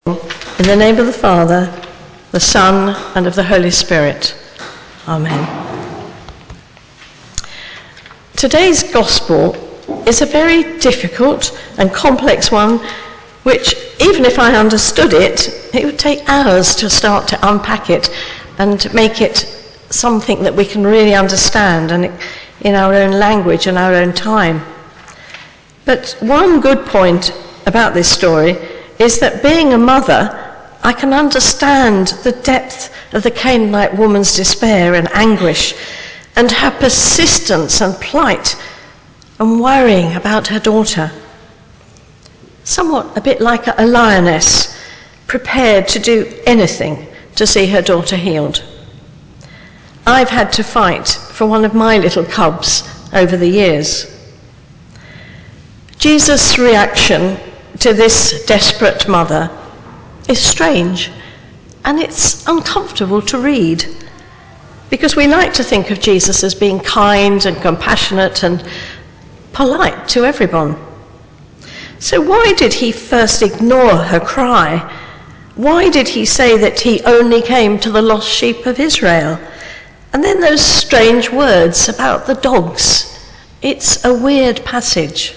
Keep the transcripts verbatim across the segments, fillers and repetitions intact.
In the name of the Father, the Son, and of the Holy Spirit. Amen. Today's Gospel is a very difficult and complex one, which, even if I understood it, it would take hours to start to unpack it and make it something that we can really understand and in our own language and our own time. But one good point about this story is that being a mother, I can understand the depth of the Canaanite woman's despair and anguish and her persistence and plight and worrying about her daughter. Somewhat a bit like a lioness prepared to do anything to see her daughter healed. I've had to fight for one of my little cubs over the years. Jesus' reaction to this desperate mother is strange, and it's uncomfortable to read, because we like to think of Jesus as being kind and compassionate and polite to everyone. So why did he first ignore her cry? Why did he say that he only came to the lost sheep of Israel? And then those strange words about the dogs. It's a weird passage.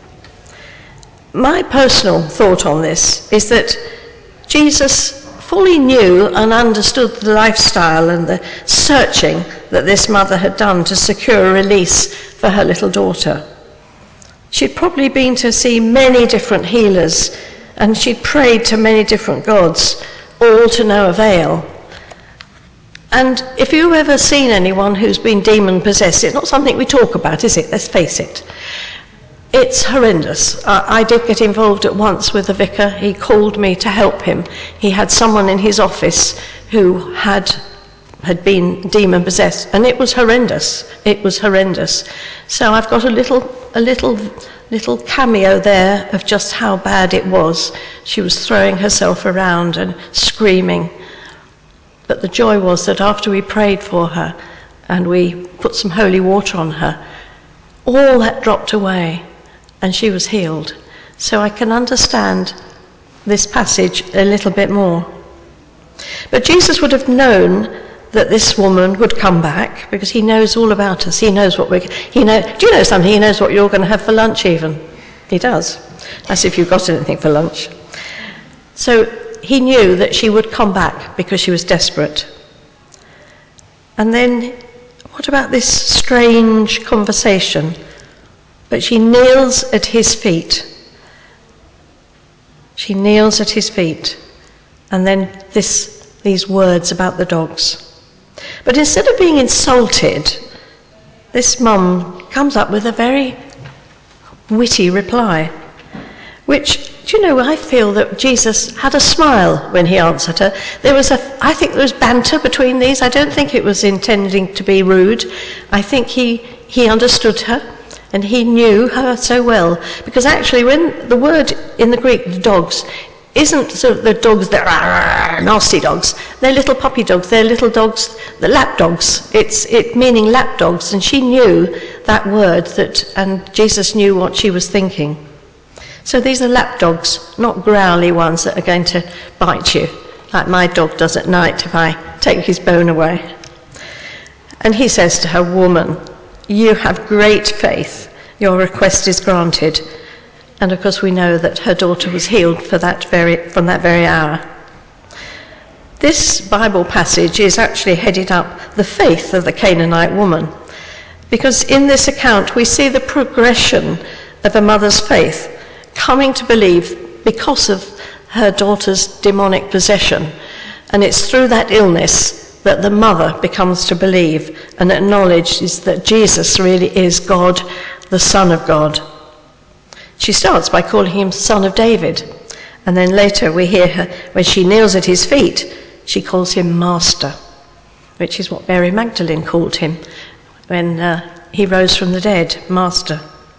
My personal thought on this is that Jesus fully knew and understood the lifestyle and the searching that this mother had done to secure a release for her little daughter. She'd probably been to see many different healers, and she'd prayed to many different gods, all to no avail. And if you've ever seen anyone who's been demon-possessed, it's not something we talk about, is it? Let's face it. It's horrendous. I, I did get involved at once with the vicar. He called me to help him. He had someone in his office who had had been demon-possessed, and it was horrendous. It was horrendous. So I've got a little, a little, little cameo there of just how bad it was. She was throwing herself around and screaming. But the joy was that after we prayed for her and we put some holy water on her, all that dropped away, and she was healed. So I can understand this passage a little bit more. But Jesus would have known that this woman would come back, because he knows all about us. He knows what we're... He know, do you know something? He knows what you're going to have for lunch even. He does. That's if you've got anything for lunch. So he knew that she would come back because she was desperate. And then, what about this strange conversation? But she kneels at his feet. She kneels at his feet. And then this, these words about the dogs. But instead of being insulted, this mum comes up with a very witty reply, which, do you know, I feel that Jesus had a smile when he answered her. There was a, I think there was banter between these. I don't think it was intending to be rude. I think he, he understood her. And he knew her so well, because actually when the word in the Greek, the dogs, isn't sort of the dogs that are nasty dogs. They're little puppy dogs. They're little dogs, the lap dogs. It's it meaning lap dogs. And she knew that word, that, and Jesus knew what she was thinking. So these are lap dogs, not growly ones that are going to bite you, like my dog does at night if I take his bone away. And he says to her, "Woman, you have great faith. Your request is granted." And of course we know that her daughter was healed for that very, from that very hour. This Bible passage is actually headed up the faith of the Canaanite woman, because in this account we see the progression of a mother's faith, coming to believe because of her daughter's demonic possession. And it's through that illness that the mother becomes to believe and acknowledges that Jesus really is God, the Son of God. She starts by calling him Son of David, and then later we hear her, when she kneels at his feet, she calls him Master, which is what Mary Magdalene called him when uh, he rose from the dead, Master.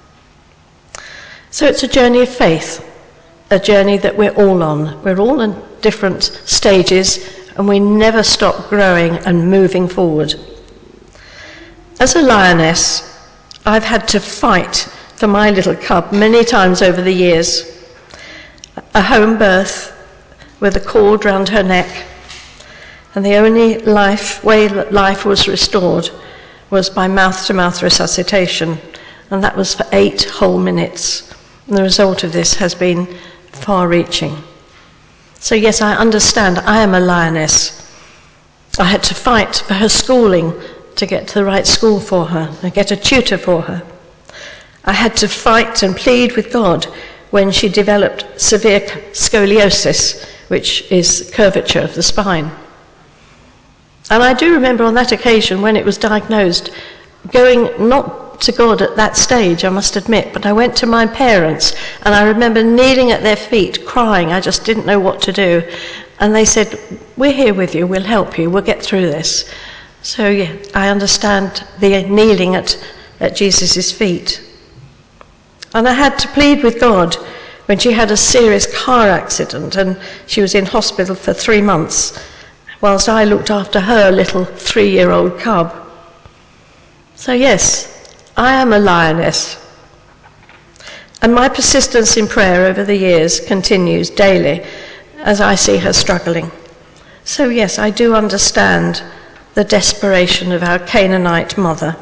So it's a journey of faith, a journey that we're all on. We're all in different stages, and we never stop growing and moving forward. As a lioness, I've had to fight for my little cub many times over the years. A home birth, with a cord round her neck. And the only life way that life was restored was by mouth-to-mouth resuscitation, and that was for eight whole minutes. And the result of this has been far-reaching. So yes, I understand, I am a lioness. I had to fight for her schooling to get to the right school for her and get a tutor for her. I had to fight and plead with God when she developed severe scoliosis, which is curvature of the spine. And I do remember on that occasion when it was diagnosed, going not to God at that stage, I must admit, but I went to my parents, and I remember kneeling at their feet, crying. I just didn't know what to do. And they said, "We're here with you, we'll help you, we'll get through this." So yeah, I understand the kneeling at, at Jesus' feet. And I had to plead with God when she had a serious car accident and she was in hospital for three months, whilst I looked after her little three-year-old cub. So yes, I am a lioness. And my persistence in prayer over the years continues daily as I see her struggling. So yes, I do understand the desperation of our Canaanite mother.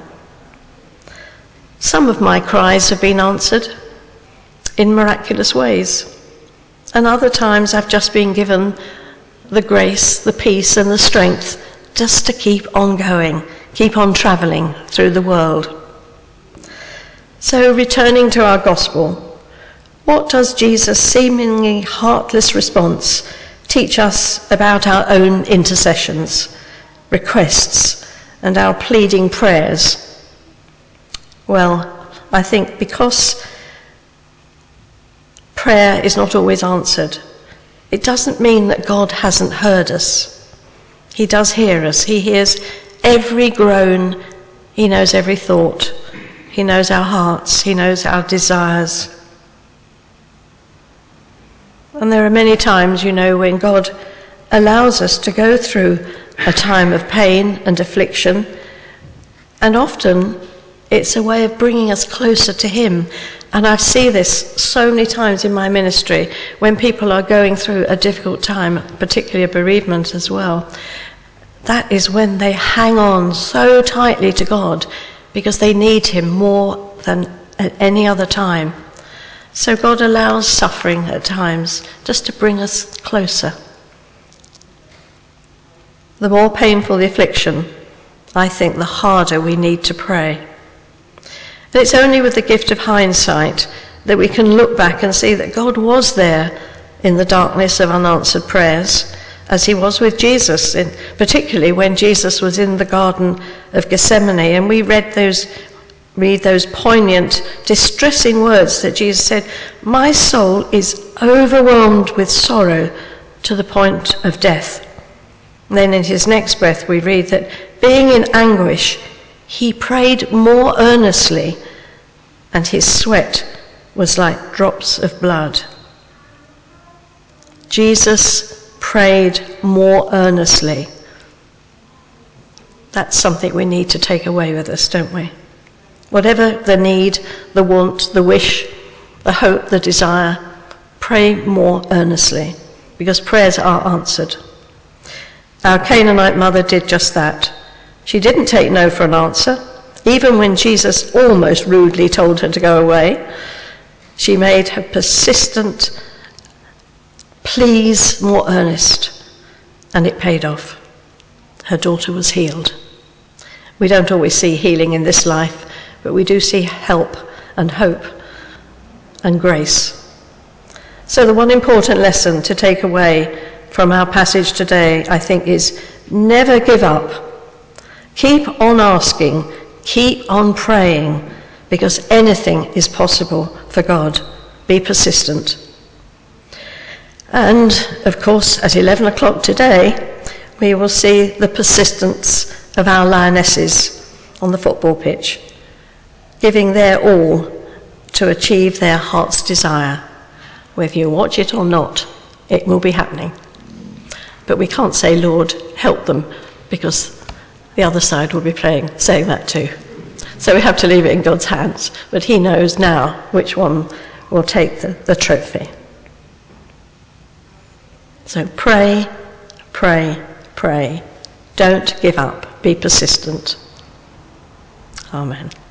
Some of my cries have been answered in miraculous ways, and other times I've just been given the grace, the peace and the strength just to keep on going, keep on travelling through the world. So returning to our gospel, what does Jesus' seemingly heartless response teach us about our own intercessions, requests and our pleading prayers? Well, I think because prayer is not always answered, it doesn't mean that God hasn't heard us. He does hear us. He hears every groan. He knows every thought. He knows our hearts. He knows our desires. And there are many times, you know, when God allows us to go through a time of pain and affliction, and often it's a way of bringing us closer to him. And I see this so many times in my ministry when people are going through a difficult time, particularly a bereavement as well. That is when they hang on so tightly to God because they need him more than at any other time. So God allows suffering at times just to bring us closer. The more painful the affliction, I think the harder we need to pray. And it's only with the gift of hindsight that we can look back and see that God was there in the darkness of unanswered prayers, as he was with Jesus, in, particularly when Jesus was in the Garden of Gethsemane, and we read those, read those poignant, distressing words that Jesus said, "My soul is overwhelmed with sorrow to the point of death." And then in his next breath we read that being in anguish, he prayed more earnestly, and his sweat was like drops of blood. Jesus prayed more earnestly. That's something we need to take away with us, don't we? Whatever the need, the want, the wish, the hope, the desire, pray more earnestly, because prayers are answered. Our Canaanite mother did just that. She didn't take no for an answer. Even when Jesus almost rudely told her to go away, she made her persistent pleas more earnest, and it paid off. Her daughter was healed. We don't always see healing in this life, but we do see help and hope and grace. So the one important lesson to take away from our passage today, I think, is never give up. Keep on asking, keep on praying, because anything is possible for God. Be persistent. And, of course, at eleven o'clock today, we will see the persistence of our lionesses on the football pitch, giving their all to achieve their heart's desire. Whether you watch it or not, it will be happening. But we can't say, "Lord, help them," because the other side will be playing, saying that too. So we have to leave it in God's hands. But he knows now which one will take the, the trophy. So pray, pray, pray. Don't give up. Be persistent. Amen.